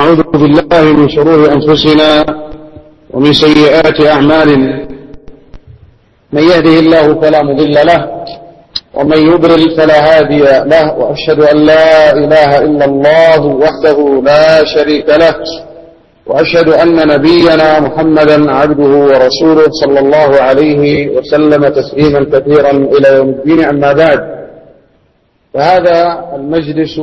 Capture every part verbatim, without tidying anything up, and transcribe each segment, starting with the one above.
ونعوذ بالله من شرور أنفسنا ومن سيئات أعمالنا. من يهده الله فلا مضل له ومن يضلل فلا هادي له، وأشهد أن لا إله إلا الله وحده لا شريك له، وأشهد أن نبينا محمدا عبده ورسوله صلى الله عليه وسلم تسليما كثيرا إلى يوم الدين. أما بعد، فهذا المجلس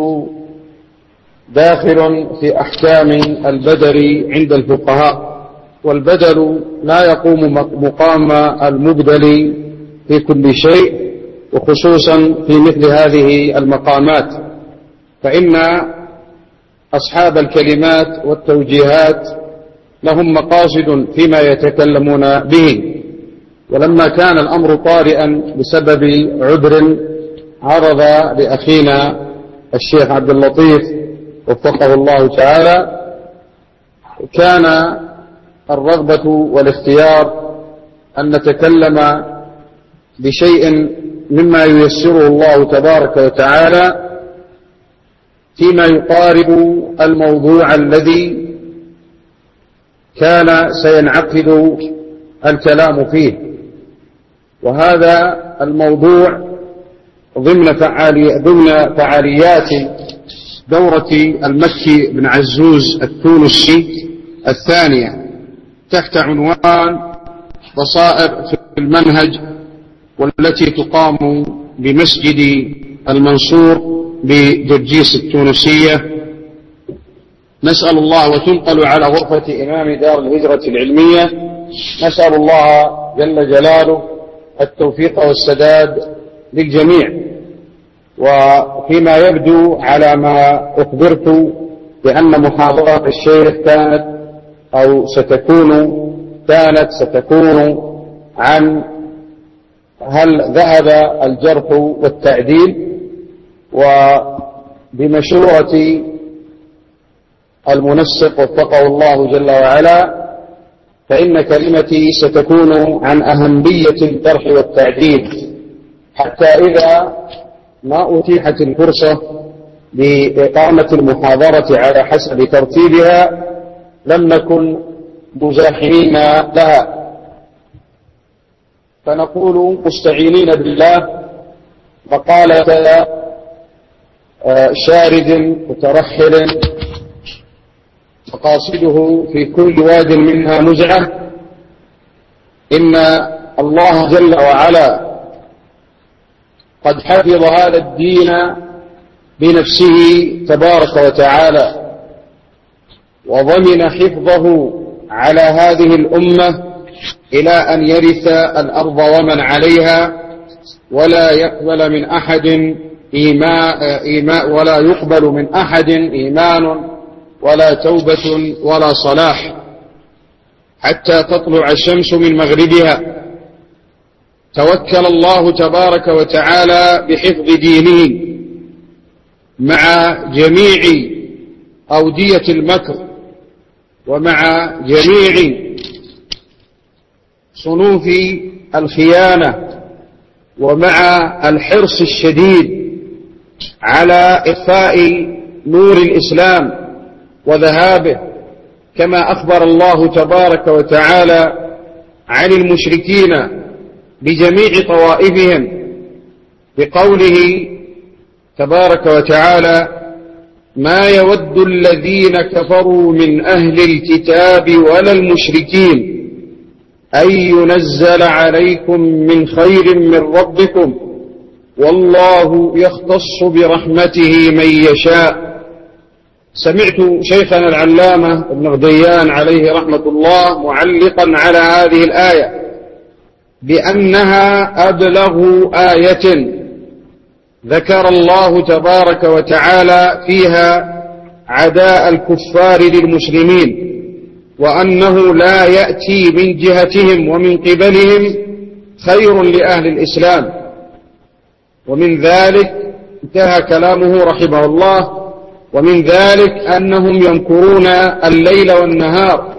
داخل في أحكام البدل عند الفقهاء، والبدل لا يقوم مقام المبدل في كل شيء، وخصوصا في مثل هذه المقامات، فإن أصحاب الكلمات والتوجيهات لهم مقاصد فيما يتكلمون به. ولما كان الأمر طارئا بسبب عذر عرض لأخينا الشيخ عبد اللطيف وفقه الله تعالى، كان الرغبة والاختيار أن نتكلم بشيء مما ييسره الله تبارك وتعالى فيما يقارب الموضوع الذي كان سينعقد الكلام فيه. وهذا الموضوع ضمن فعالي ضمن فعاليات دورة المكي بن عزوز التونسي الثانية تحت عنوان بصائر في المنهج، والتي تقام بمسجد المنصور بجرجيس التونسية. نسأل الله، وتنقل على غرفة إمام دار الهجرة العلمية، نسأل الله جل جلاله التوفيق والسداد للجميع. وفيما يبدو على ما أخبرت بأن محاضرة الشيخ كانت أو ستكون كانت ستكون عن هل ذهب الجرح والتعديل، وبمشورة المنسق وفقه الله جل وعلا فإن كلمتي ستكون عن أهمية الجرح والتعديل، حتى إذا ما أتيحت الفرصة لإقامة المحاضرة على حسب ترتيبها لم نكن مزاحمين لها، فنقول مستعينين بالله مقالة شارد مترحل مقاصده في كل واد منها نزعة. إن الله جل وعلا قد حفظ هذا الدين بنفسه تبارك وتعالى، وضمن حفظه على هذه الأمة إلى أن يرث الأرض ومن عليها، ولا يقبل من أحد إيماء إيماء ولا يقبل من أحد إيمان ولا توبة ولا صلاح حتى تطلع الشمس من مغربها. توكل الله تبارك وتعالى بحفظ دينه مع جميع أودية المكر ومع جميع صنوف الخيانة، ومع الحرص الشديد على إخفاء نور الإسلام وذهابه، كما أخبر الله تبارك وتعالى عن المشركين بجميع طوائفهم بقوله تبارك وتعالى: ما يود الذين كفروا من أهل الكتاب ولا المشركين أن ينزل عليكم من خير من ربكم والله يختص برحمته من يشاء. سمعت شيخنا العلامة ابن غديان عليه رحمة الله معلقا على هذه الآية بأنها أبلغ آية ذكر الله تبارك وتعالى فيها عداء الكفار للمسلمين، وأنه لا يأتي من جهتهم ومن قبلهم خير لأهل الإسلام. ومن ذلك انتهى كلامه رحمه الله: ومن ذلك أنهم يمكرون الليل والنهار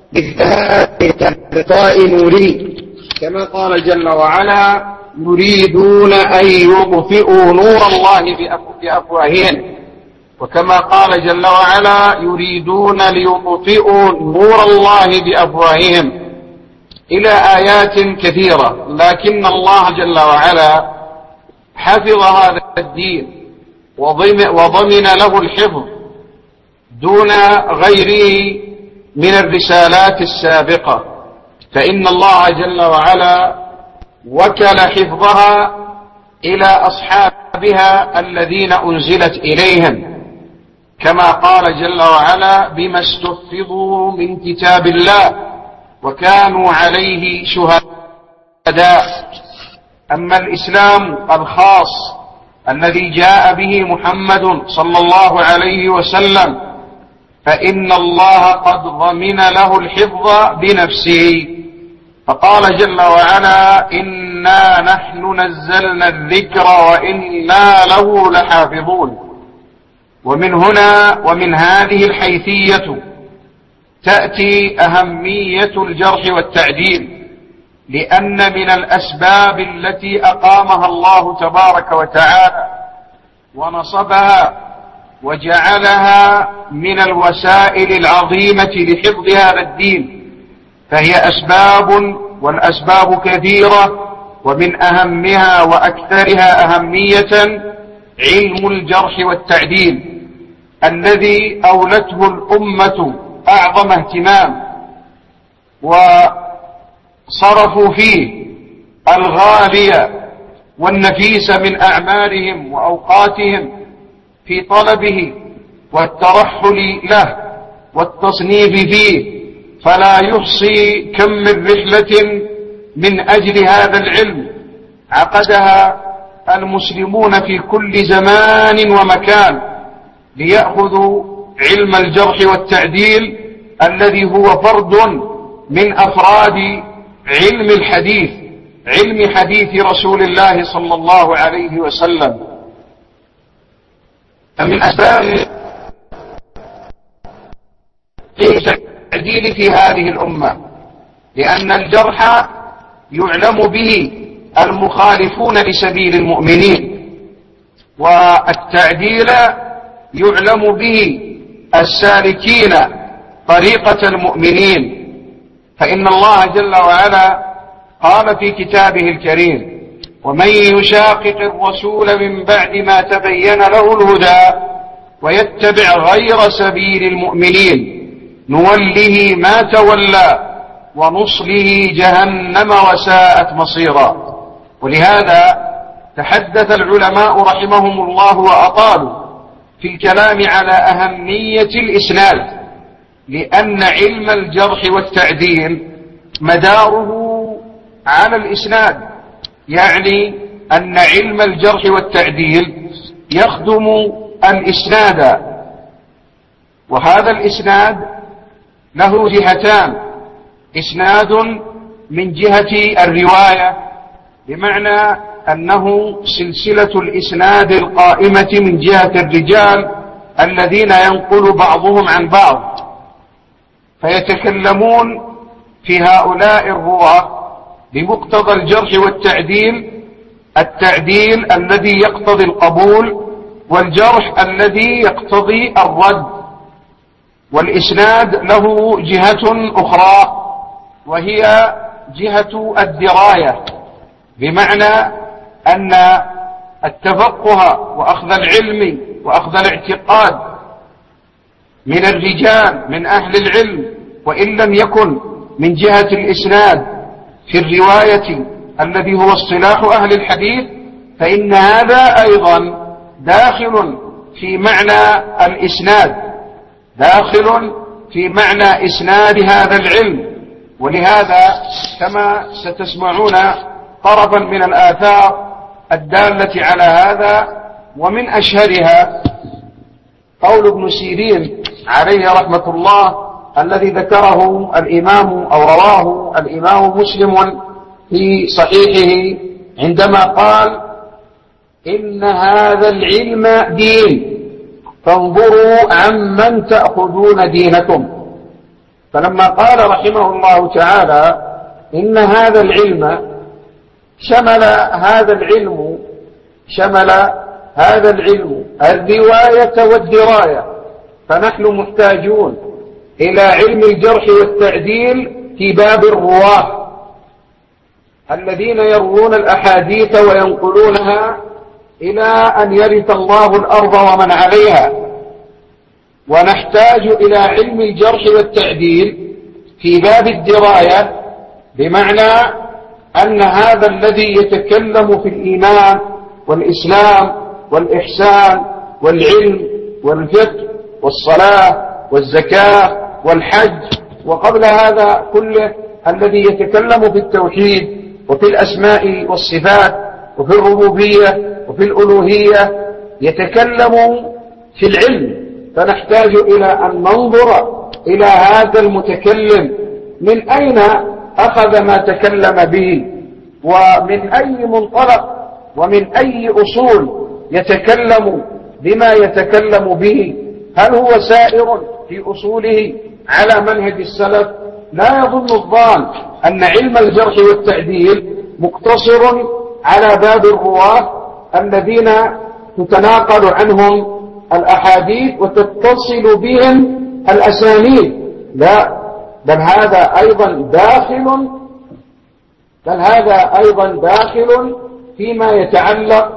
بإطفاء نوره، كما قال جل وعلا: يريدون أن يطفئوا نور الله بأفواههم وكما قال جل وعلا يريدون ليطفئوا نور الله بأفواههم إلى آيات كثيرة، لكن الله جل وعلا حفظ هذا الدين وضمن له الحفظ دون غيره من الرسالات السابقة، فإن الله جل وعلا وكل حفظها إلى أصحابها الذين أنزلت إليهم، كما قال جل وعلا بما استحفظوا من كتاب الله وكانوا عليه شهداء. أما الإسلام الخاص الذي جاء به محمد صلى الله عليه وسلم فإن الله قد ضمن له الحفظ بنفسه، فقال جل وعلا إنا نحن نزلنا الذكر وإنا له لحافظون. ومن هنا ومن هذه الحيثية تأتي أهمية الجرح والتعديل، لأن من الأسباب التي أقامها الله تبارك وتعالى ونصبها وجعلها من الوسائل العظيمة لحفظ هذا الدين، فهي أسباب، والأسباب كثيرة، ومن أهمها وأكثرها أهمية علم الجرح والتعديل الذي أولته الأمة أعظم اهتمام وصرفوا فيه الغالي والنفيس من أعمالهم وأوقاتهم في طلبه والترحل له والتصنيف فيه، فلا يحصي كم من رحلة من أجل هذا العلم عقدها المسلمون في كل زمان ومكان ليأخذوا علم الجرح والتعديل الذي هو فرد من أفراد علم الحديث، علم حديث رسول الله صلى الله عليه وسلم. فمن أسباب التعديل في هذه الأمة لأن الجرح يعلم به المخالفون لسبيل المؤمنين، والتعديل يعلم به السالكين طريقة المؤمنين. فإن الله جل وعلا قال في كتابه الكريم ومن يشاقق الرسول من بعد ما تبين له الهدى ويتبع غير سبيل المؤمنين نوله ما تولى ونصله جهنم وساءت مصيرا. ولهذا تحدث العلماء رحمهم الله وأطالوا في الكلام على أهمية الإسناد، لأن علم الجرح والتعديل مداره على الإسناد، يعني أن علم الجرح والتعديل يخدم الإسناد، وهذا الإسناد له جهتان: إسناد من جهة الرواية بمعنى أنه سلسلة الإسناد القائمة من جهة الرجال الذين ينقل بعضهم عن بعض، فيتكلمون في هؤلاء الرواة بمقتضى الجرح والتعديل، التعديل الذي يقتضي القبول والجرح الذي يقتضي الرد. والإسناد له جهة أخرى وهي جهة الدراية، بمعنى أن التفقه وأخذ العلم وأخذ الاعتقاد من الرجال من أهل العلم وإن لم يكن من جهة الإسناد في الرواية الذي هو اصطلاح أهل الحديث، فإن هذا أيضا داخل في معنى الإسناد، داخل في معنى إسناد هذا العلم. ولهذا كما ستسمعون طرفا من الآثار الدالة على هذا، ومن أشهرها قول ابن سيرين عليه رحمة الله الذي ذكره الإمام أو رواه الإمام مسلم في صحيحه عندما قال إن هذا العلم دين فانظروا عمن تأخذون دينكم. فلما قال رحمه الله تعالى إن هذا العلم شمل هذا العلم شمل هذا العلم الرواية والدراية، فنحن محتاجون إلى علم الجرح والتعديل في باب الرواة الذين يروون الأحاديث وينقلونها إلى أن يرث الله الأرض ومن عليها. ونحتاج إلى علم الجرح والتعديل في باب الدراية، بمعنى أن هذا الذي يتكلم في الإيمان والإسلام والإحسان والعلم والفقه والصلاة والزكاة والحج، وقبل هذا كله الذي يتكلم في التوحيد وفي الأسماء والصفات وفي الربوبية وفي الألوهية، يتكلم في العلم. فنحتاج إلى أن ننظر إلى هذا المتكلم من أين أخذ ما تكلم به، ومن أي منطلق ومن أي أصول يتكلم بما يتكلم به. هل هو سائر في أصوله على منهج السلف؟ لا يظن الظان أن علم الجرح والتعديل مقتصر على باب الرواة الذين تتناقل عنهم الأحاديث وتتصل بهم الأسانيد، لا، بل هذا أيضا داخل بل هذا أيضا داخل فيما يتعلق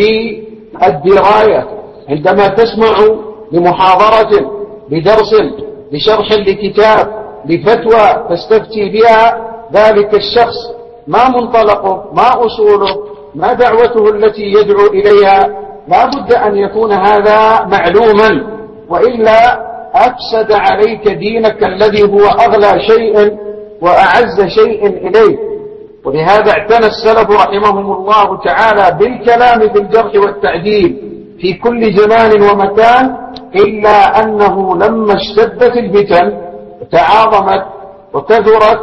بالدراية. عندما تسمع لمحاضرة، لدرس، لشرح لكتاب، لفتوى تستفتي بها ذلك الشخص، ما منطلقه، ما أصوله، ما دعوته التي يدعو إليها، لا بد أن يكون هذا معلوما، وإلا أفسد عليك دينك الذي هو أغلى شيء وأعز شيء إليك. ولهذا اعتنى السلف رحمهم الله تعالى بالكلام في الجرح والتعديل في كل زمان ومكان، إلا أنه لما اشتدت الفتن وتعاظمت وكثرت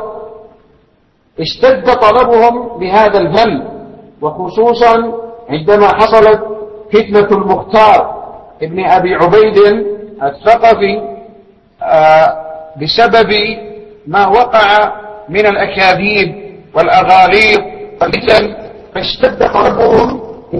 اشتد طلبهم بهذا الفن، وخصوصا عندما حصلت فتنة المختار ابن أبي عبيد الثقفي بسبب ما وقع من الأكاذيب والأغاليط والفتن، فاشتد طلبهم.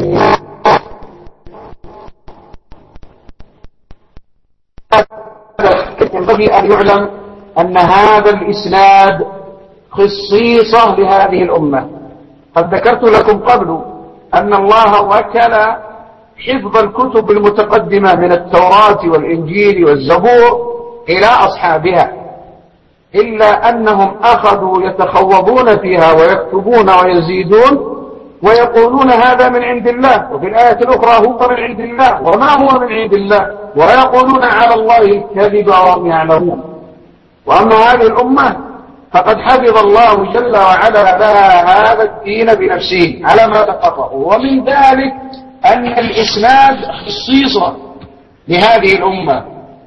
ينبغي أن يعلم أن هذا الإسناد خصيصة لهذه الأمة. قد ذكرت لكم قبل أن الله وكل حفظ الكتب المتقدمة من التوراة والإنجيل والزبور إلى أصحابها، إلا أنهم أخذوا يتخوضون فيها ويكتبون ويزيدون ويقولون هذا من عند الله، وفي الآية الأخرى هو من عند الله وما هو من عند الله، ويقولون على الله الكذب وهم يعلمون. وأما هذه الأمة فقد حفظ الله جل وعلا لها هذا الدين بنفسه على ما تقرأ، ومن ذلك أن الإسناد خصيصة لهذه الأمة.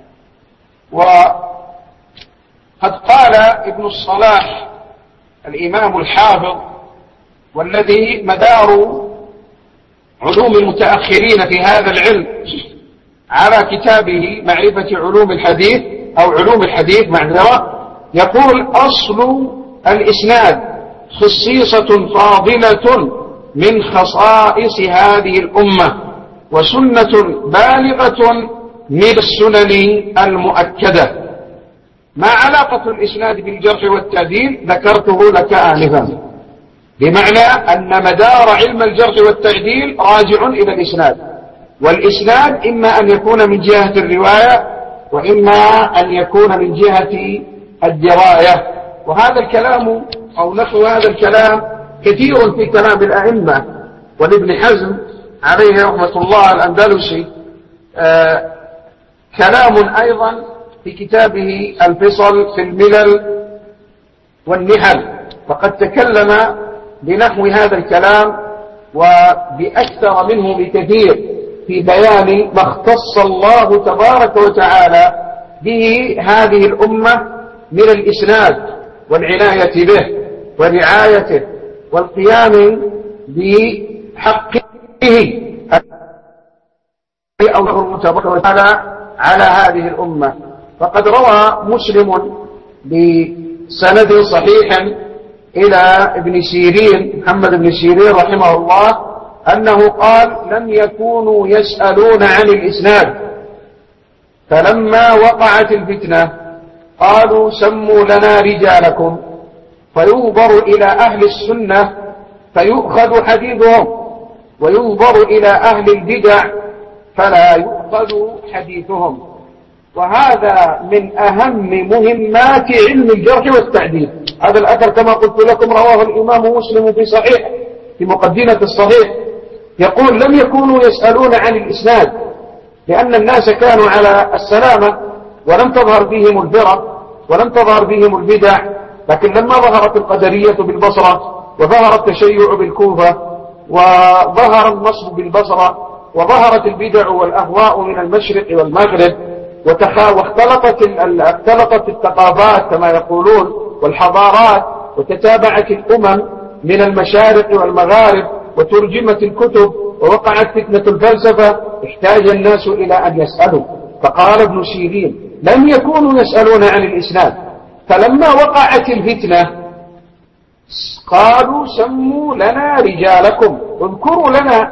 وقد قال ابن الصلاح الإمام الحافظ، والذي مدار علوم المتأخرين في هذا العلم على كتابه معرفة علوم الحديث أو علوم الحديث معذرة، يقول: أصل الإسناد خصيصة فاضلة من خصائص هذه الأمة، وسنة بالغة من السنن المؤكدة. ما علاقة الإسناد بالجرح والتعديل؟ ذكرته لك آنفا، بمعنى أن مدار علم الجرح والتعديل راجع إلى الإسناد، والإسناد إما أن يكون من جهة الرواية وإما أن يكون من جهة الدراية. وهذا الكلام أو نحو هذا الكلام كثير في كلام الأئمة، والابن حزم عليه رحمة الله الأندلسي آه كلام أيضا في كتابه الفصل في الملل والنحل، فقد تكلم بنحو هذا الكلام وبأكثر منه بكثير في بيان ما اختص الله تبارك وتعالى به هذه الأمة من الإسناد والعناية به ورعايته والقيام بحقه الله تبارك وتعالى على هذه الأمة. فقد روى مسلم بسند صحيح إلى ابن سيرين محمد بن سيرين رحمه الله أنه قال لم يكونوا يسألون عن الإسناد، فلما وقعت الفتنة قالوا سموا لنا رجالكم، فينظر إلى أهل السنة فيؤخذ حديثهم، وينظر إلى أهل البدع فلا يؤخذ حديثهم. وهذا من أهم مهمات علم الجرح والتعديل. هذا الأثر كما قلت لكم رواه الإمام مسلم في صحيح في مقدمة الصحيح، يقول لم يكونوا يسألون عن الإسناد لأن الناس كانوا على السلامة ولم تظهر فيهم الفرق ولم تظهر فيهم البدع، لكن لما ظهرت القدرية بالبصرة وظهر التشيع بالكوفة وظهر النصب بالبصرة وظهرت البدع والأهواء من المشرق والمغرب واختلطت اختلطت الثقافات كما يقولون والحضارات، وتتابعت الأمم من المشارق والمغارب وترجمت الكتب ووقعت فتنة الفلسفة، احتاج الناس إلى أن يسألوا. فقال ابن سيرين لم يكونوا يسألون عن الإسناد، فلما وقعت الفتنة قالوا سموا لنا رجالكم، اذكروا لنا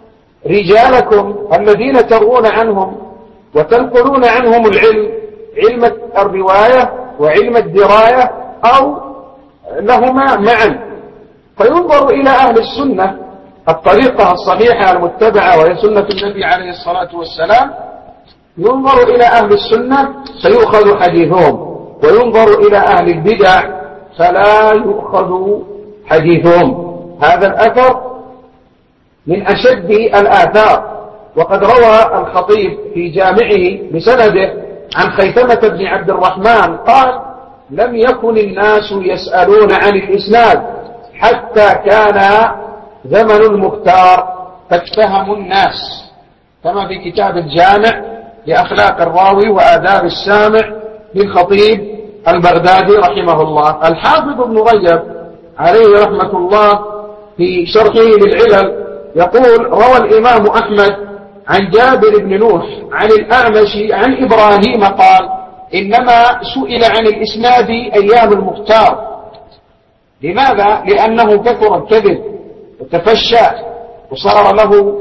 رجالكم الذين تروون عنهم وتنقلون عنهم العلم، علم الرواية وعلم الدراية أو لهما معا. فينظر إلى أهل السنة الطريقة الصحيحة المتبعة وهي سنة النبي عليه الصلاة والسلام، ينظر إلى أهل السنة فيؤخذ حديثهم، وينظر إلى أهل البدع فلا يؤخذ حديثهم. هذا الأثر من أشد الآثار. وقد روى الخطيب في جامعه بسنده عن خيثمة بن عبد الرحمن قال لم يكن الناس يسألون عن الإسناد حتى كان زمن المختار فاتهموا الناس، كما في كتاب الجامع لأخلاق الراوي وآداب السامع للخطيب البغدادي رحمه الله. الحافظ ابن رجب عليه رحمة الله في شرحه للعلل يقول روى الإمام أحمد عن جابر بن نوح عن الأعمش عن إبراهيم قال إنما سئل عن الإسناد أيام المختار. لماذا؟ لأنه كثر الكذب وتفشى وصار له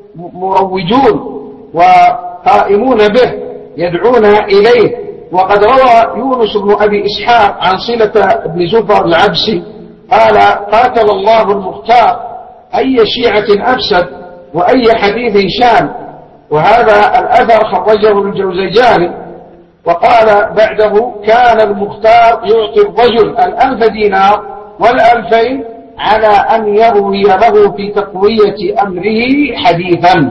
مروجون وقائمون به يدعون إليه. وقد روى يونس بن أبي إسحاق عن صلة بن زفر العبسي قال قاتل الله المختار أي شيعة أفسد وأي حديث شان. وهذا الأثر خرجه الجوزجاني وقال بعده كان المختار يعطي الرجل الألف دينار والألفين على أن يروي له في تقوية أمره حديثا.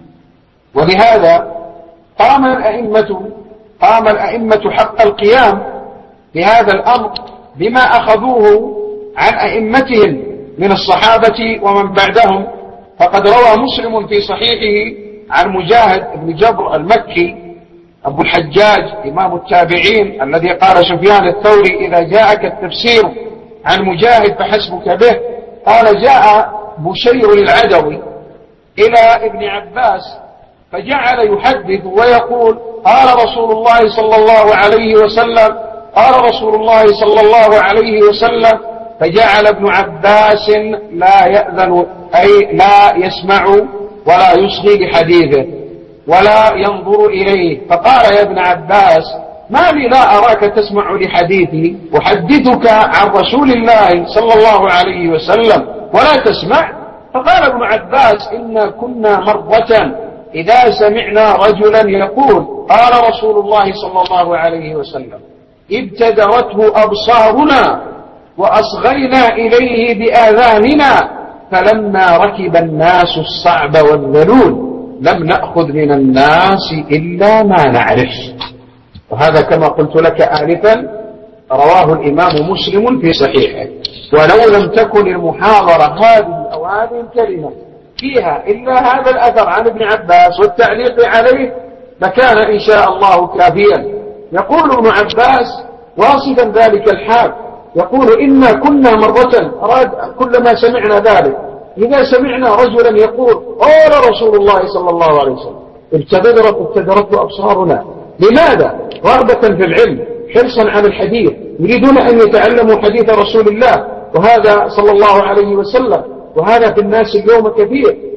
ولهذا قام الأئمة قام الأئمة حق القيام بهذا الأمر بما أخذوه عن أئمتهم من الصحابة ومن بعدهم. فقد روى مسلم في صحيحه عن مجاهد بن جبر المكي أبو الحجاج إمام التابعين الذي قال سفيان الثوري إذا جاءك التفسير عن مجاهد فحسبك به، قال جاء بشير العدوي إلى ابن عباس فجعل يحدث ويقول قال رسول الله صلى الله عليه وسلم قال رسول الله صلى الله عليه وسلم، فجعل ابن عباس لا يأذن أي لا يسمع ولا يصغي بحديثه ولا ينظر إليه. فقال يا ابن عباس ما لي لا أراك تسمع لحديثي أحدثك عن رسول الله صلى الله عليه وسلم ولا تسمع؟ فقال ابن عباس إنا كنا مرة إذا سمعنا رجلا يقول قال رسول الله صلى الله عليه وسلم ابتدرته أبصارنا وأصغينا إليه بآذاننا، فلما ركب الناس الصعب والذلول لم نأخذ من الناس إلا ما نعرف. وهذا كما قلت لك آنفا رواه الإمام مسلم في صحيحه. ولو لم تكن المحاضرة هذه أو هذه الكلمة فيها إلا هذا الأثر عن ابن عباس والتعليق عليه لكان إن شاء الله كافيا. يقول ابن عباس واصفا ذلك الحال يقول إنا كنا مرة أراد كلما سمعنا ذلك إذا سمعنا رجلا يقول قال رسول الله صلى الله عليه وسلم ابتدرت ابتدرت أبصارنا. لماذا؟ رغبة في العلم، حرصا على الحديث، يريدون أن يتعلموا حديث رسول الله وهذا صلى الله عليه وسلم. وهذا في الناس اليوم كثير،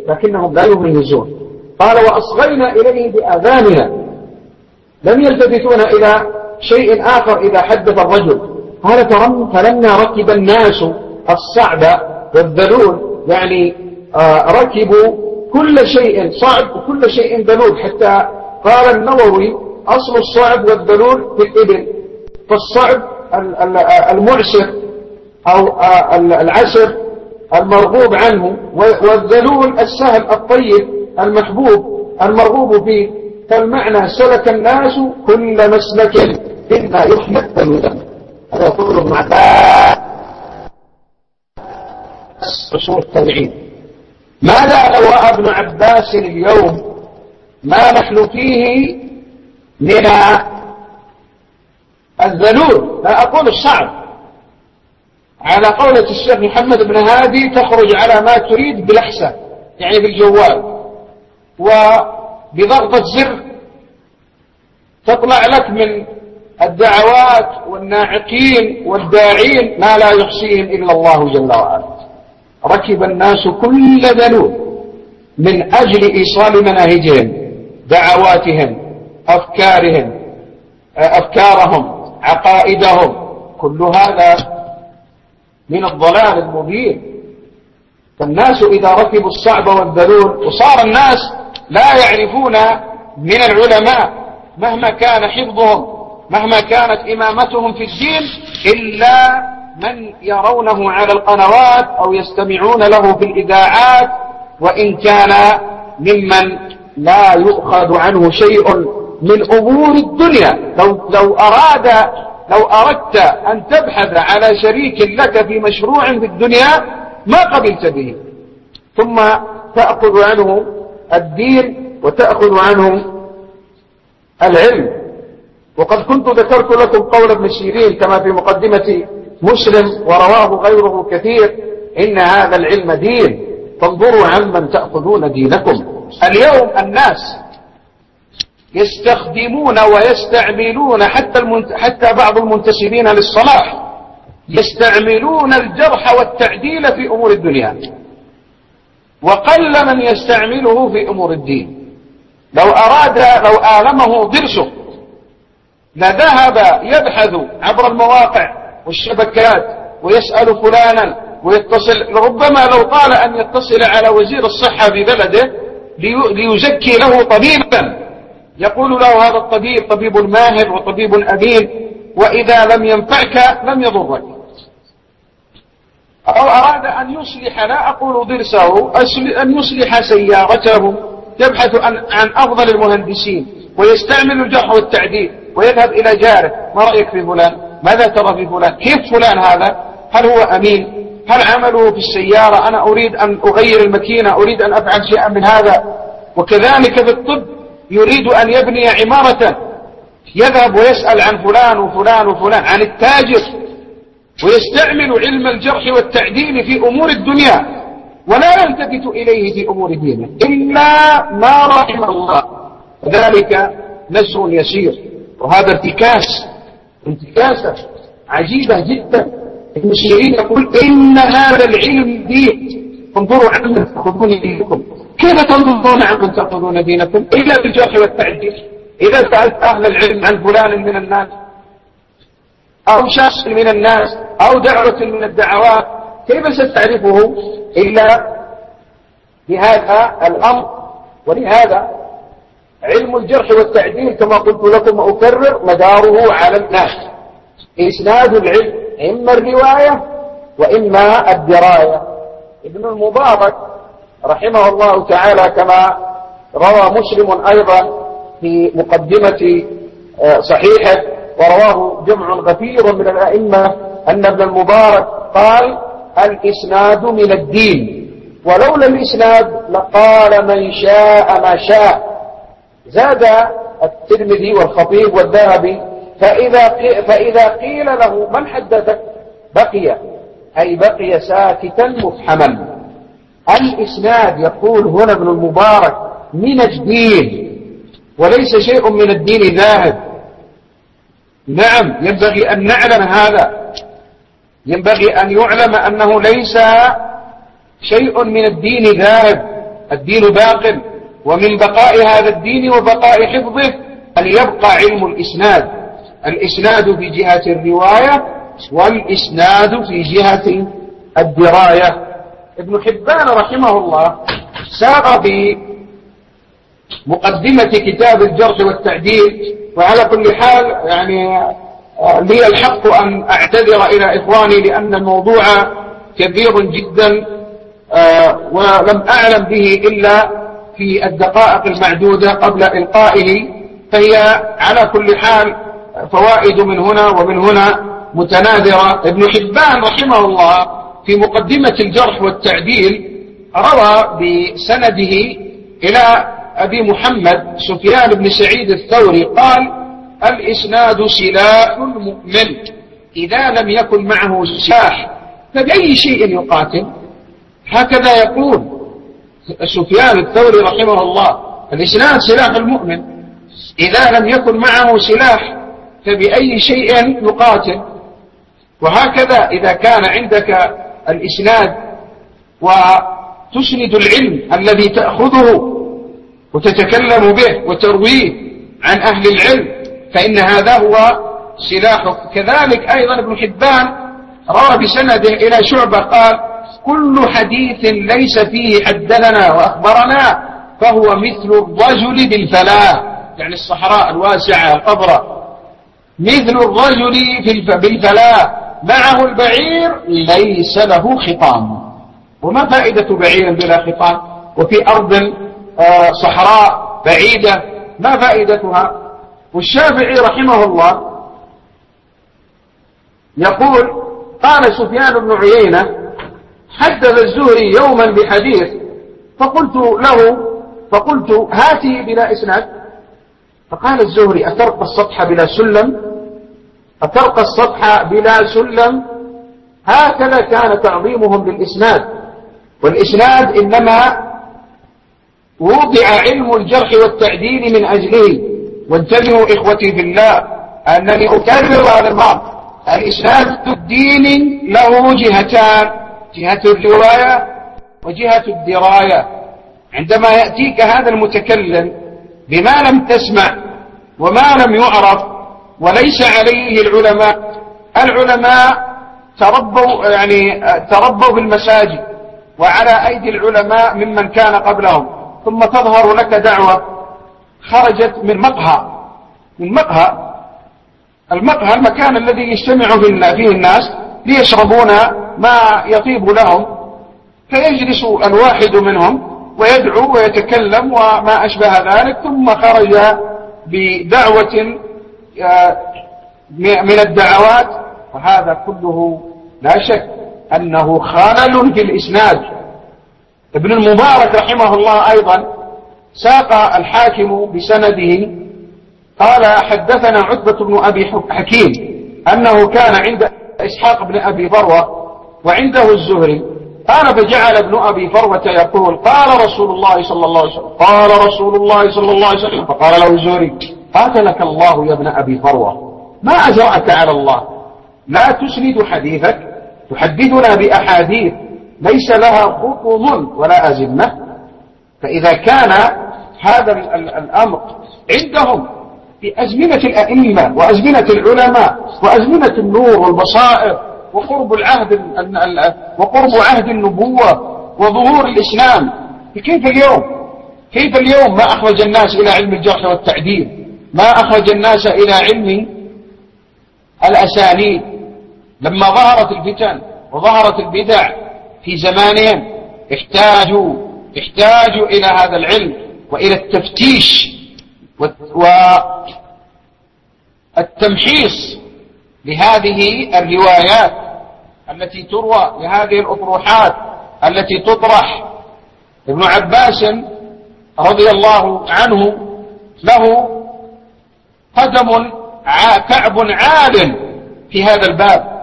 لكنهم لا يميزون. قال وأصغينا إليه بآذاننا، لم يلتفتون إلى شيء آخر إذا حدث الرجل. قال فلما ركب الناس الصعب والذلول، يعني آه ركبوا كل شيء صعب وكل شيء ذلول، حتى قال النووي أصل الصعب والذلول في الإبل، فالصعب المعسر أو العسر المرغوب عنه، والذلول السهل الطيب المحبوب المرغوب فيه. فالمعنى سلك الناس كل مسلك إما يحمد ذلولا. هذا يقول ابن عباس رسول التابعين. ماذا لو رأى ابن عباس اليوم ما نحن فيه من الذلول، لا أقول الصعب، على قولة الشيخ محمد بن هادي تخرج على ما تريد بلحسة، يعني بالجوال، وبضغطة زر تطلع لك من الدعوات والناعقين والداعين ما لا يحصيهم إلا الله جل وعلا. ركب الناس كل ذلول من أجل إيصال مناهجهم، دعواتهم، أفكارهم أفكارهم عقائدهم، كل هذا من الضلال المبين. فالناس إذا ركبوا الصعب والذلول، وصار الناس لا يعرفون من العلماء مهما كان حفظهم، مهما كانت إمامتهم في الدين، إلا من يرونه على القنوات أو يستمعون له في الإذاعات، وإن كان ممن لا يؤخذ عنه شيء من أمور الدنيا. لو, لو, أراد لو أردت أن تبحث على شريك لك في مشروع في الدنيا ما قبلت به، ثم تأخذ عنه الدين وتأخذ عنه العلم. وقد كنت ذكرت لكم قول ابن سيرين كما في مقدمة مسلم ورواه غيره كثير: إن هذا العلم دين، فانظروا عمن تأخذون دينكم. اليوم الناس يستخدمون ويستعملون حتى, المنت... حتى بعض المنتسبين للصلاح يستعملون الجرح والتعديل في أمور الدنيا، وقل من يستعمله في أمور الدين. لو أراد لو آلمه ضرسه لذهب يبحث عبر المواقع والشبكات ويسأل فلانا ويتصل، ربما لو طال أن يتصل على وزير الصحة في بلده ليزكي له طبيبا يقول له هذا الطبيب طبيب ماهر وطبيب أمين، وإذا لم ينفعك لم يضرك. أو أراد أن يصلح، لا أقول ضرسه، أن يصلح سيارته، يبحث عن أفضل المهندسين ويستعمل الجرح والتعديل، ويذهب إلى جاره: ما رأيك في فلان؟ ماذا ترى في فلان؟ كيف فلان هذا؟ هل هو أمين؟ هل عمله في السيارة؟ أنا أريد أن أغير الماكينة، أريد أن أفعل شيئا من هذا. وكذلك في الطب، يريد أن يبني عمارة، يذهب ويسأل عن فلان وفلان وفلان، عن التاجر، ويستعمل علم الجرح والتعديل في أمور الدنيا، ولا يلتفت إليه في أمور دينه إلا ما رحم الله. وذلك نسر يسير، وهذا ارتكاس انتكاسة عجيبة جدا. ابن سيرين يقول: إن هذا العلم دين، فانظروا عمن تأخذون دينكم. كيف تنظرون عمن تأخذون دينكم؟ إلا بالجرح والتعديل. إذا سألت أهل العلم عن فلان من الناس أو شخص من الناس أو دعوة من الدعوات، كيف ستعرفه إلا بهذا الأمر؟ ولهذا علم الجرح والتعديل كما قلت لكم وأكرر مداره على الناس. إسناد العلم إما الرواية وإما الدراية. ابن المبارك رحمه الله تعالى كما روى مسلم أيضا في مقدمة صحيحه، ورواه جمع غفير من الأئمة، أن ابن المبارك قال: الإسناد من الدين، ولولا الإسناد لقال من شاء ما شاء. زاد الترمذي والخطيب والذهبي: فإذا فإذا قيل له من حدثك بقي، أي بقي ساكتا مفحما. الإسناد يقول هنا ابن المبارك من الدين، وليس شيء من الدين ذاهب. نعم، ينبغي أن نعلم هذا، ينبغي أن يعلم أنه ليس شيء من الدين ذاهب، الدين باق، ومن بقاء هذا الدين وبقاء حفظه أن يبقى علم الإسناد، الإسناد في جهة الرواية والإسناد في جهة الدراية. ابن حبان رحمه الله ساق في مقدمة كتاب الجرح والتعديل، وعلى كل حال يعني لي الحق أن أعتذر إلى إخواني لأن الموضوع كبير جدا ولم أعلم به إلا في الدقائق المعدودة قبل إلقائه، فهي على كل حال فوائد من هنا ومن هنا متناثرة. ابن حبان رحمه الله في مقدمة الجرح والتعديل روى بسنده إلى أبي محمد سفيان بن سعيد الثوري قال: الإسناد سلاح المؤمن إذا لم يكن معه سلاح فبأي شيء يقاتل. هكذا يقول سفيان الثوري رحمه الله: الإسناد سلاح المؤمن إذا لم يكن معه سلاح فبأي شيء يقاتل. وهكذا إذا كان عندك الإسناد وتسند العلم الذي تأخذه وتتكلم به وترويه عن أهل العلم فإن هذا هو سلاحك. كذلك أيضا ابن حبان روى بسنده إلى شعبة قال: كل حديث ليس فيه حدثنا وأخبرنا فهو مثل الرجل بالفلاة، يعني الصحراء الواسعة القبرة، مثل الرجل بالفلاة معه البعير ليس له خطام. وما فائدة بعير بلا خطام وفي أرض صحراء بعيدة؟ ما فائدتها؟ والشافعي رحمه الله يقول: قال سفيان بن عيينة: حدث الزهري يوما بحديث فقلت له فقلت هاته بلا إسناد، فقال الزهري: أترقى السطح بلا سلم؟ أترقى السطح بلا سلم؟ هكذا كان تعظيمهم للإسناد، والإسناد إنما وضع علم الجرح والتعديل من أجله. وانتبهوا إخوتي في الله أنني أكرر هذا المرض، الإسناد الدين له جهتان: جهة الرواية وجهة الدراية. عندما يأتيك هذا المتكلم بما لم تسمع وما لم يعرف وليس عليه العلماء، العلماء تربوا يعني تربوا بالمساجد وعلى أيدي العلماء ممن كان قبلهم، ثم تظهر لك دعوة خرجت من مقهى من مقهى المقهى المكان الذي يجتمع فيه الناس ليشربون ما يطيب لهم، فيجلس الواحد منهم ويدعو ويتكلم وما أشبه ذلك، ثم خرج بدعوة من الدعوات، وهذا كله لا شك أنه خلل في الإسناد. ابن المبارك رحمه الله أيضا ساق الحاكم بسنده قال: حدثنا عتبة بن أبي حكيم أنه كان عند إسحاق بن أبي فروة وعنده الزهري، قال: فجعل ابن أبي فروة يقول: قال رسول الله صلى الله عليه وسلم قال رسول الله صلى الله عليه وسلم. فقال له الزهري: قاتلك الله يا ابن أبي فروة، ما أجرأك على الله، لا تسند حديثك، تحدثنا بأحاديث ليس لها خطم ولا أزمة. فإذا كان هذا الأمر عندهم في أزمنة الأئمة وأزمنة العلماء وأزمنة النور والبصائر وقرب العهد وقرب عهد النبوة وظهور الإسلام، فكيف اليوم؟ كيف اليوم ما أخرج الناس إلى علم الجرح والتعديل، ما أخرج الناس إلى علم الأسانيد؟ لما ظهرت الفتن وظهرت البدع في زمانهم احتاجوا احتاجوا إلى هذا العلم وإلى التفتيش والتمحيص لهذه الروايات التي تروى، لهذه الأطروحات التي تطرح. ابن عباس رضي الله عنه له قدم كعب عال في هذا الباب،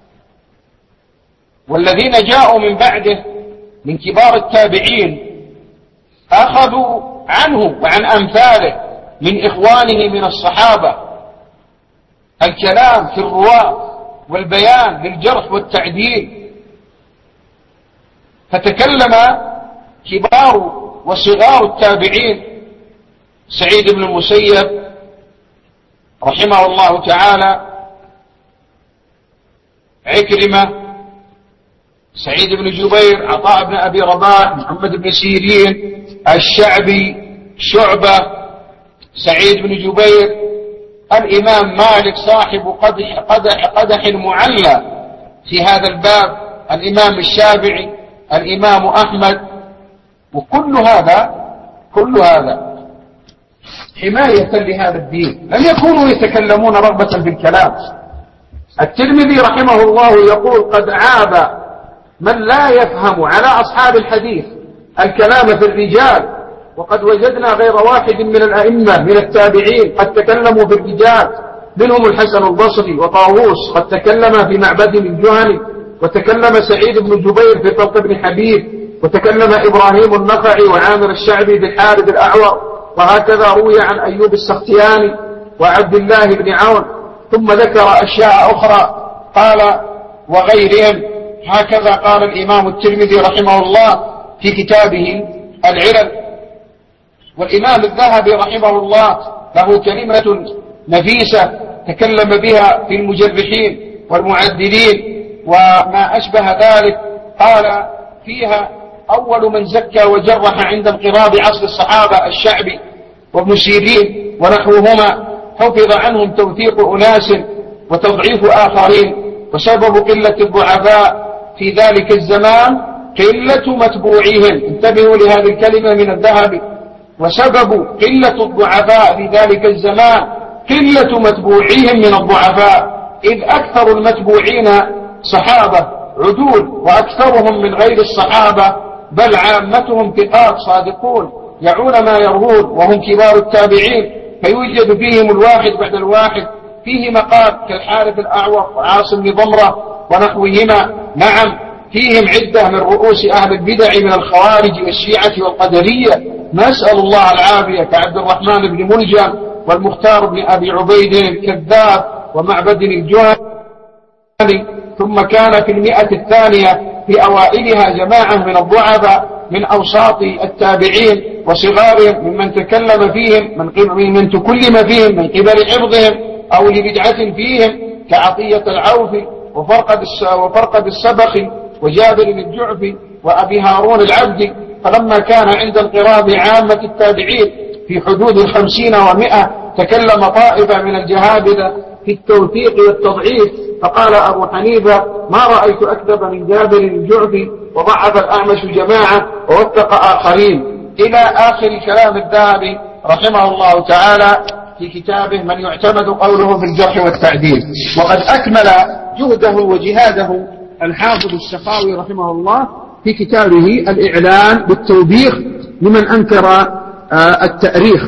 والذين جاءوا من بعده من كبار التابعين أخذوا عنه وعن أمثاله من إخوانه من الصحابة الكلام في الرواة والبيان للجرح والتعديل. فتكلم كبار وصغار التابعين سعيد بن المسيب رحمه الله تعالى، عكرمة، سعيد بن جبير، عطاء بن أبي رباح، محمد بن سيرين، الشعبي، شعبة، سعيد بن جبير، الإمام مالك صاحب قدح, قدح, قدح معلى في هذا الباب، الإمام الشافعي، الإمام أحمد. وكل هذا كل هذا حماية لهذا الدين، لم يكونوا يتكلمون رغبة بالكلام. الترمذي رحمه الله يقول: قد عاب من لا يفهم على أصحاب الحديث الكلام في الرجال، وقد وجدنا غير واحد من الأئمة من التابعين قد تكلموا في الرجال، منهم الحسن البصري وطاووس قد تكلم في معبد الجهني، وتكلم سعيد بن جبير في طلق بن حبيب، وتكلم إبراهيم النخعي وعامر الشعبي بالحارث الأعور، وهكذا روي عن أيوب السختياني وعبد الله بن عون. ثم ذكر أشياء أخرى قال وغيرهم. هكذا قال الإمام الترمذي رحمه الله في كتابه العلل. والإمام الذهبي رحمه الله له كلمة نفيسة تكلم بها في المجرحين والمعدلين وما أشبه ذلك، قال فيها: أول من زكى وجرح عند انقراض عصر الصحابة الشعبي وابن سيرين ونحوهما، حفظ عنهم توثيق أناس وتضعيف آخرين، وسبب قلة الضعفاء في ذلك الزمان قلة متبوعيهم. انتبهوا لهذه الكلمة من الذهبي: وسبب قلة الضعفاء في ذلك الزمان قلة متبوعيهم من الضعفاء، إذ أكثر المتبوعين صحابة عدول، وأكثرهم من غير الصحابة بل عامتهم ثقات صادقون يعون ما يروون، وهم كبار التابعين، فيوجد فيهم الواحد بعد الواحد فيه مقال كالحارث الأعور وعاصم بن ضمرة ونحوهما. نعم، فيهم عدة من رؤوس أهل البدع من الخوارج والشيعة والقدرية، نسأل الله العافية، كعبد الرحمن بن ملجم والمختار بن أبي عبيد الكذاب ومعبد الجهني. ثم كان في المئة الثانية في أوائلها جماعة من الضعفاء من أوساط التابعين وصغارهم ممن تكلم فيهم من قبل من تكلم فيهم من قبل حفظهم أو لبدعة فيهم، كعطية العوفي وفرقد وفرقد السبخي وجابر الجعفي وأبي هارون العبدي. فلما كان عند انقراض عامة التابعين في حدود الخمسين ومئة، تكلم طائفة من الجهابذة في التوثيق والتضعيف، فقال أبو حنيفة: ما رأيت أكذب من جابر الجعفي، وضعف الأعمش جماعة ووثق آخرين، إلى آخر كلام الذهبي رحمه الله تعالى في كتابه من يعتمد قوله في الجرح والتعديل. وقد أكمل جهده وجهاده الحافظ السخاوي رحمه الله في كتابه الإعلان بالتوبيخ لمن أنكر التأريخ.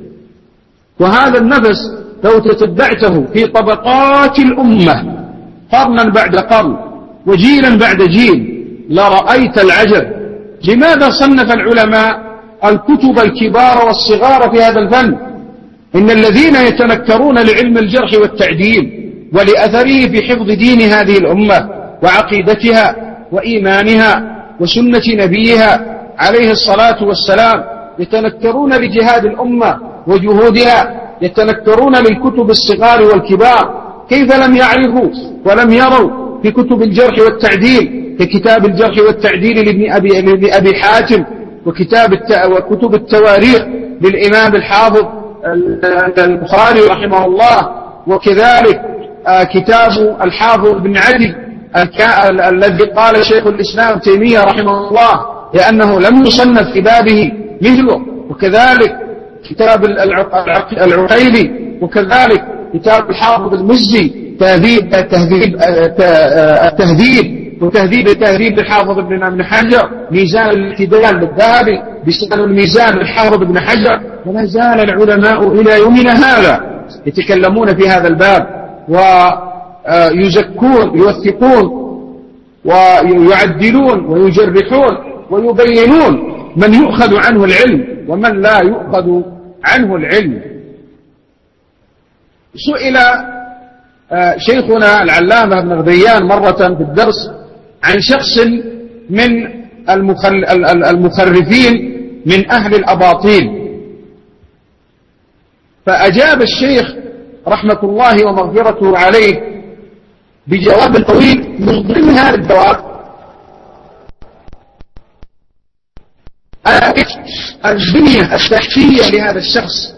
وهذا النفس لو تتبعته في طبقات الأمة قرنا بعد قرن وجيلا بعد جيل لرأيت العجب. لماذا صنف العلماء الكتب الكبار والصغار في هذا الفن؟ إن الذين يتنكرون لعلم الجرح والتعديل ولأثره في حفظ دين هذه الأمة وعقيدتها وإيمانها وسنة نبيها عليه الصلاة والسلام، يتنكرون لجهاد الأمة وجهودها، يتنكرون للكتب الصغار والكبار. كيف لم يعرفوا ولم يروا في كتب الجرح والتعديل ككتاب الجرح والتعديل لابن أبي, لابن أبي حاتم، وكتاب الت... وكتب التواريخ للإمام الحافظ البخاري رحمه الله، وكذلك كتاب الحافظ بن عدي الذي قال شيخ الإسلام تيمية رحمه الله لأنه لم يصنف في بابه مثله، وكذلك كتاب العقيلي، وكذلك كتاب الحافظ المزي تهذيب تهذيب التهذيب وتهذيب التهذيب للحافظ ابن حجر، ميزان الاعتدال للذهبي بسنن الميزان للحافظ ابن حجر. ولا زال العلماء إلى يومنا هذا يتكلمون في هذا الباب ويزكون يوثقون ويعدلون ويجرحون ويبينون من يؤخذ عنه العلم ومن لا يؤخذ عنه العلم. سئل شيخنا العلامة ابن غبيان مرة في الدرس عن شخص من المخرفين من أهل الأباطيل. فأجاب الشيخ رحمة الله ومغفرته عليه بجواب طويل، من ضمن هذا الجواب البنية التحتية لهذا الشخص،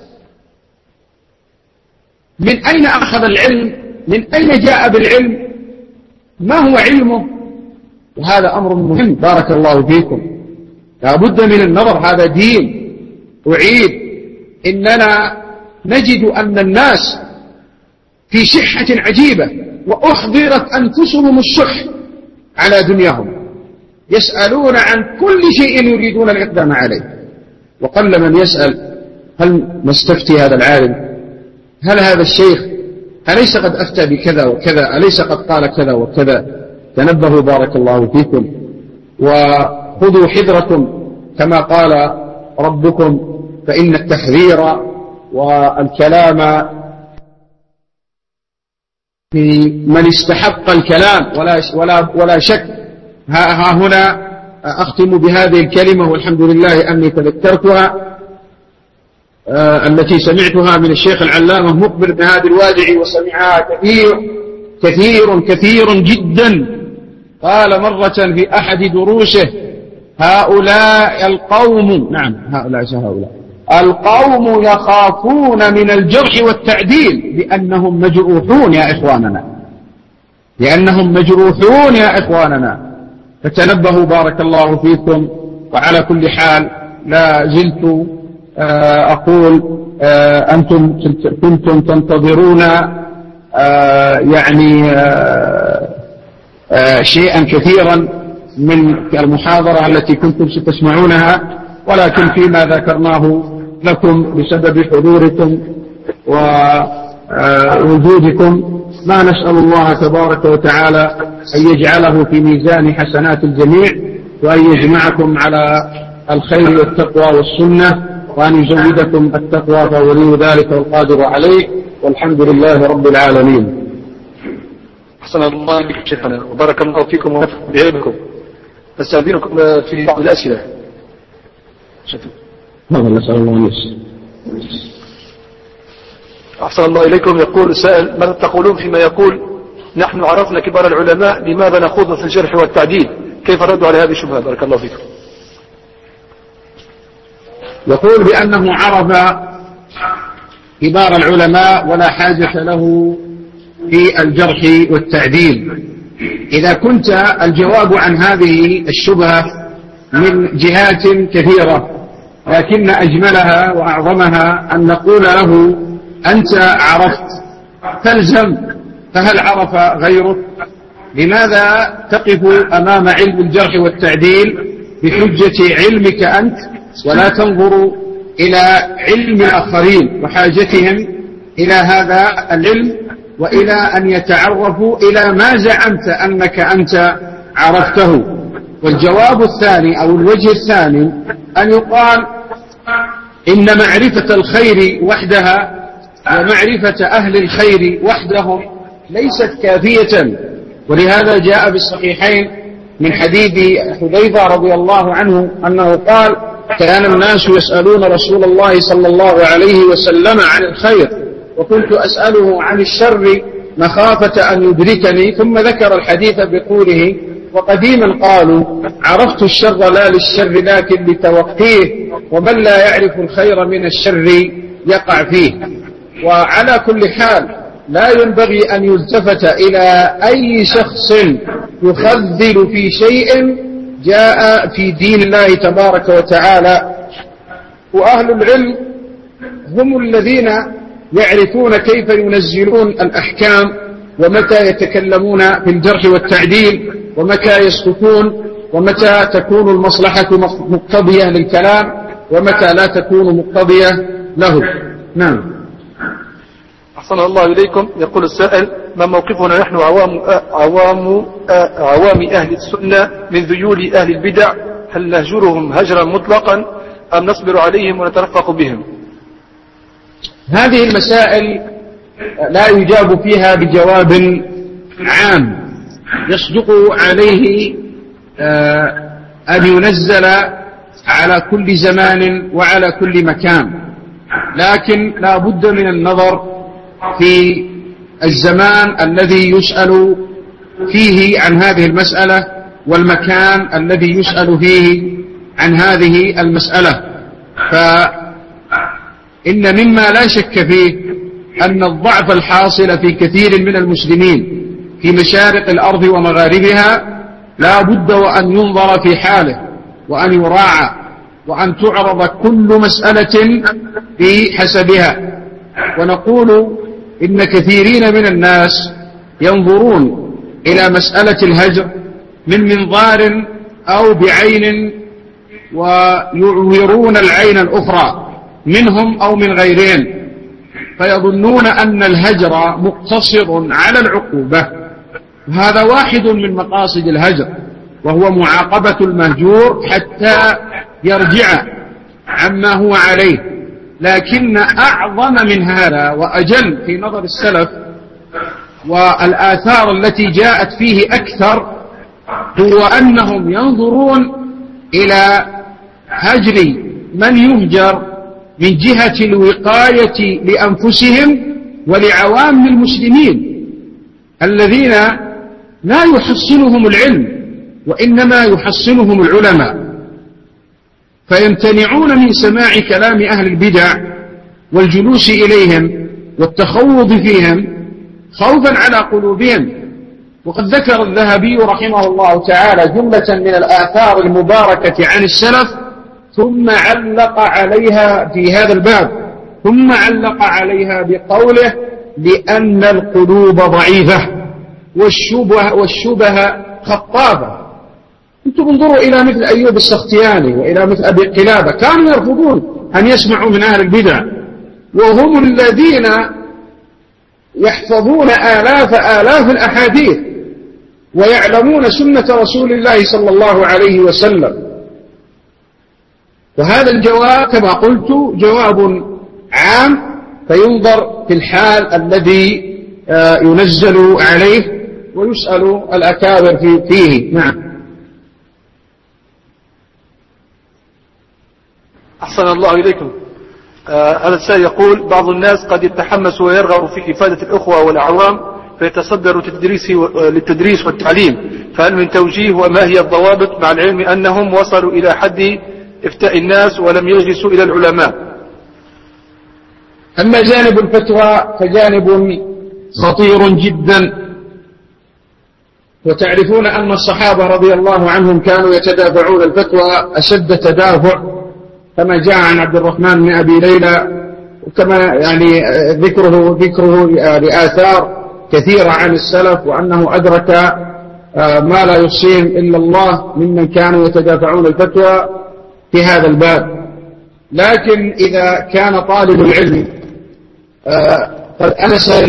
من أين أخذ العلم، من أين جاء بالعلم، ما هو علمه. وهذا أمر مهم بارك الله فيكم، لا بد من النظر، هذا دين. أعيد، إننا نجد أن الناس في شحة عجيبة، وأحضرت أنفسهم الشح على دنياهم، يسألون عن كل شيء يريدون الإقدام عليه، وقل من يسأل هل نستفتي هذا العالم، هل هذا الشيخ أليس قد أفتى بكذا وكذا، أليس قد قال كذا وكذا. تنبهوا بارك الله فيكم، وخذوا حذركم كما قال ربكم، فإن التحذير والكلام في من استحق الكلام ولا, ولا, ولا شك. ها, ها هنا أختم بهذه الكلمة، والحمد لله أني تذكرتها، آه التي سمعتها من الشيخ العلامة مقبل بن هادي الوادعي، وسمعها كثير كثير كثير جدا. قال مرة في أحد دروسه: هؤلاء القوم، نعم هؤلاء هؤلاء القوم يخافون من الجرح والتعديل لأنهم مجروحون يا إخواننا، لأنهم مجروحون يا إخواننا. فتنبهوا بارك الله فيكم. وعلى كل حال لا زلت أقول أنتم كنتم تنتظرون يعني شيئا كثيرا من المحاضرة التي كنتم ستسمعونها، ولكن فيما ذكرناه لكم بسبب حضوركم ووجودكم ما نسأل الله تبارك وتعالى أن يجعله في ميزان حسنات الجميع، وأن يجمعكم على الخير والتقوى والسنة، وأن يزودكم التقوى فولي ذلك والقادر عليه، والحمد لله رب العالمين. أحسن الله بكم شيخنا، وبارك الله فيكم ونفع بعلمكم. أستأذنكم في بعض الأسئلة. نسأل الله يسر. أحسن الله إليكم. يقول السائل: ماذا تقولون فيما يقول نحن عرفنا كبار العلماء، لماذا نخوض في الجرح والتعديل؟ كيف الرد على هذه الشبهة؟ بارك الله فيكم. يقول بأنه عرف كبار العلماء ولا حاجة له في الجرح والتعديل. إذا كنت الجواب عن هذه الشبهة من جهات كثيرة، لكن أجملها وأعظمها أن نقول له: أنت عرفت تلزم، فهل عرف غيرك؟ لماذا تقف أمام علم الجرح والتعديل بحجة علمك أنت، ولا تنظر إلى علم الآخرين وحاجتهم إلى هذا العلم، وإلى أن يتعرفوا إلى ما زعمت أنك أنت عرفته؟ والجواب الثاني أو الوجه الثاني أن يقال إن معرفة الخير وحدها ومعرفة أهل الخير وحدهم ليست كافية. ولهذا جاء بالصحيحين من حديث حذيفة رضي الله عنه أنه قال: كان الناس يسألون رسول الله صلى الله عليه وسلم عن الخير، وكنت أسأله عن الشر مخافة أن يدركني، ثم ذكر الحديث بقوله: وقديما قالوا عرفت الشر لا للشر لكن لتوقيه، ومن لا يعرف الخير من الشر يقع فيه. وعلى كل حال لا ينبغي أن يلتفت إلى أي شخص يخذل في شيء جاء في دين الله تبارك وتعالى. وأهل العلم هم الذين يعرفون كيف ينزلون الأحكام، ومتى يتكلمون في الجرح والتعديل، ومتى يسكتون، ومتى تكون المصلحة مقتضية للكلام، ومتى لا تكون مقتضية له. نعم. أحسن الله إليكم. يقول السائل: ما موقفنا نحن عوام عوام عوام أهل السنة من ذيول أهل البدع؟ هل نهجرهم هجرا مطلقا أم نصبر عليهم ونترفق بهم؟ هذه المسائل لا يجاب فيها بجواب عام يصدق عليه أن ينزل على كل زمان وعلى كل مكان، لكن لا بد من النظر في الزمان الذي يسأل فيه عن هذه المسألة والمكان الذي يسأل فيه عن هذه المسألة. فإن مما لا شك فيه أن الضعف الحاصل في كثير من المسلمين في مشارق الأرض ومغاربها لا بد وأن ينظر في حاله وأن يراعى وأن تعرض كل مسألة بحسبها. ونقول إن كثيرين من الناس ينظرون إلى مسألة الهجر من منظار أو بعين ويعورون العين الأخرى منهم أو من غيرهم، فيظنون أن الهجر مقتصر على العقوبة. هذا واحد من مقاصد الهجر، وهو معاقبة المهجور حتى يرجع عما هو عليه. لكن أعظم من هذا وأجل في نظر السلف والآثار التي جاءت فيه أكثر هو أنهم ينظرون إلى هجر من يهجر من جهة الوقاية لأنفسهم ولعوام المسلمين الذين لا يحصنهم العلم وإنما يحصنهم العلماء، فيمتنعون من سماع كلام أهل البدع والجلوس إليهم والتخوض فيهم خوفا على قلوبهم. وقد ذكر الذهبي رحمه الله تعالى جملة من الآثار المباركة عن السلف ثم علق عليها في هذا الباب، ثم علق عليها بقوله: لأن القلوب ضعيفة والشبه, والشبه خطابة. انتم انظروا إلى مثل أيوب السختياني وإلى مثل أبي قلابة، كانوا يرفضون أن يسمعوا من أهل البدع، وهم الذين يحفظون آلاف آلاف الأحاديث ويعلمون سنة رسول الله صلى الله عليه وسلم. وهذا الجواب كما قلت جواب عام، فينظر في الحال الذي ينزل عليه ويسأل الأكابر فيه. نعم. أحسن الله إليكم. هذا السائل يقول: بعض الناس قد يتحمس ويرغب في إفادة الأخوة والأعوام فيتصدر للتدريس والتعليم، فهل من توجيه وما هي الضوابط مع العلم أنهم وصلوا إلى حد إفتاء الناس ولم يجلسوا إلى العلماء؟ أما جانب الفتوى فجانب خطير جدا، وتعرفون أن الصحابة رضي الله عنهم كانوا يتدافعون الفتوى أشد تدافع، كما جاء عن عبد الرحمن بن أبي ليلى، وكما يعني ذكره ذكره لآثار كثيرة عن السلف، وأنه أدرك ما لا يحصيهم إلا الله ممن كانوا يتدافعون الفتوى في هذا الباب. لكن إذا كان طالب العلم قد أنس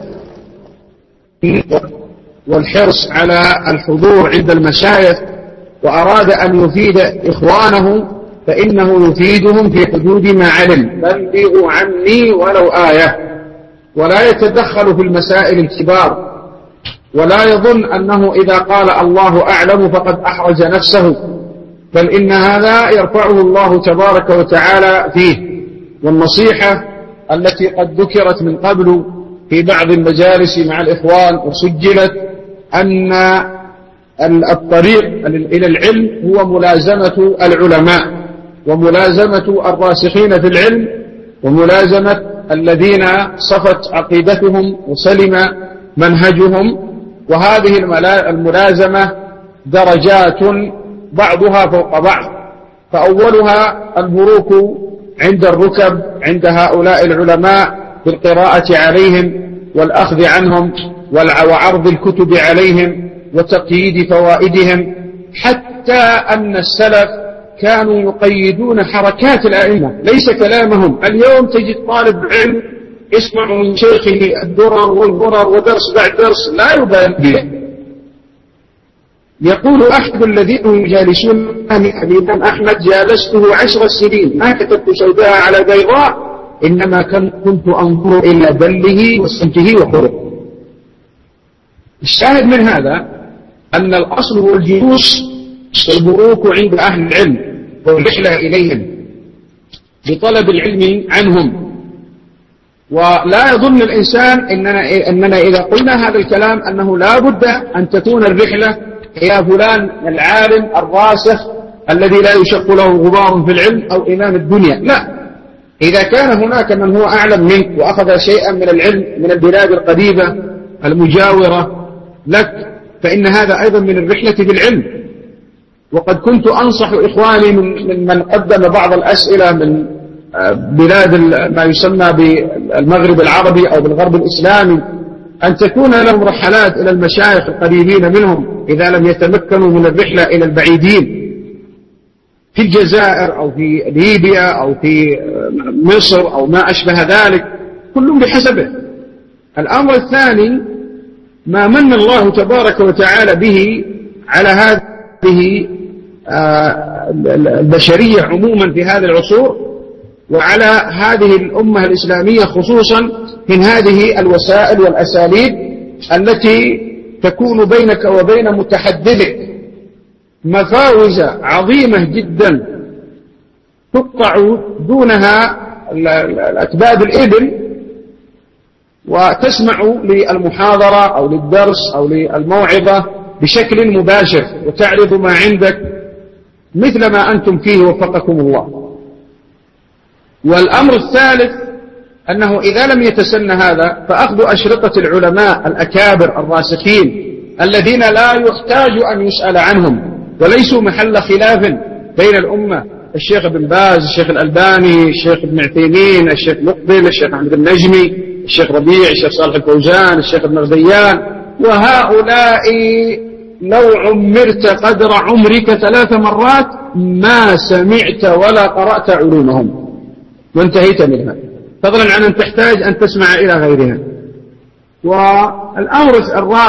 والحرص على الحضور عند المشايخ وأراد أن يفيد إخوانه فإنه يفيدهم في حدود ما علم، بلغوا عني ولو آية، ولا يتدخل في المسائل الكبار، ولا يظن أنه إذا قال الله أعلم فقد أحرج نفسه، بل إن هذا يرفعه الله تبارك وتعالى فيه. والنصيحة التي قد ذكرت من قبل في بعض المجالس مع الإخوان وسجلت أن الطريق إلى العلم هو ملازمة العلماء وملازمة الراسخين في العلم وملازمة الذين صفت عقيدتهم وسلم منهجهم. وهذه الملازمة درجات بعضها فوق بعض، فأولها البروك عند الركب عند هؤلاء العلماء بالقراءة عليهم والأخذ عنهم وعرض الكتب عليهم وتقييد فوائدهم، حتى أن السلف كانوا يقيدون حركات الأئمة ليس كلامهم. اليوم تجد طالب علم يسمع من شيخه الدرر والغرر ودرس بعد درس لا يبالي به. يقول أحد الذين يجالسون الإمام أحمد: جالسته عشر سنين ما كتبت سوداء على بيضاء، إنما كنت أنظر إلى دله وصمته وخلقه. الشاهد من هذا أن الأصل هو الجلوس والبروك عند أهل العلم، والرحلة إليهم بطلب العلم عنهم. ولا يظن الإنسان إننا, إننا إذا قلنا هذا الكلام أنه لا بد أن تكون الرحلة إلى فلان العالم الراسخ الذي لا يشق له غبار في العلم أو إمام الدنيا. لا، إذا كان هناك من هو أعلم منك وأخذ شيئا من العلم من البلاد القريبة المجاورة لك فإن هذا أيضا من الرحلة بالعلم. وقد كنت أنصح إخواني من من قدم بعض الأسئلة من بلاد ما يسمى بالمغرب العربي أو بالغرب الإسلامي أن تكون لهم رحلات إلى المشايخ القريبين منهم إذا لم يتمكنوا من الرحلة إلى البعيدين في الجزائر أو في ليبيا أو في مصر أو ما أشبه ذلك، كل بحسبه. الأمر الثاني ما من الله تبارك وتعالى به على هذه البشرية عموما في هذه العصور وعلى هذه الأمة الإسلامية خصوصا من هذه الوسائل والأساليب التي تكون بينك وبين متحدثك مفاوز عظيمة جدا تقطع دونها الأكباد الإبل وتسمع للمحاضرة أو للدرس أو للموعظة بشكل مباشر وتعرض ما عندك مثل ما أنتم فيه وفقكم الله. والأمر الثالث أنه إذا لم يتسن هذا فأخذ أشرطة العلماء الأكابر الراسخين الذين لا يحتاج أن يسأل عنهم وليسوا محل خلاف بين الأمة، الشيخ ابن باز، الشيخ الألباني، الشيخ ابن عثيمين، الشيخ مقبل، الشيخ أحمد النجمي، الشيخ ربيع، الشيخ صالح الفوزان، الشيخ ابن غزيان. وهؤلاء لو عمرت قدر عمرك ثلاث مرات ما سمعت ولا قرأت علومهم وانتهيت منها، فضلا عن أن تحتاج أن تسمع إلى غيرها. والأمر الرابع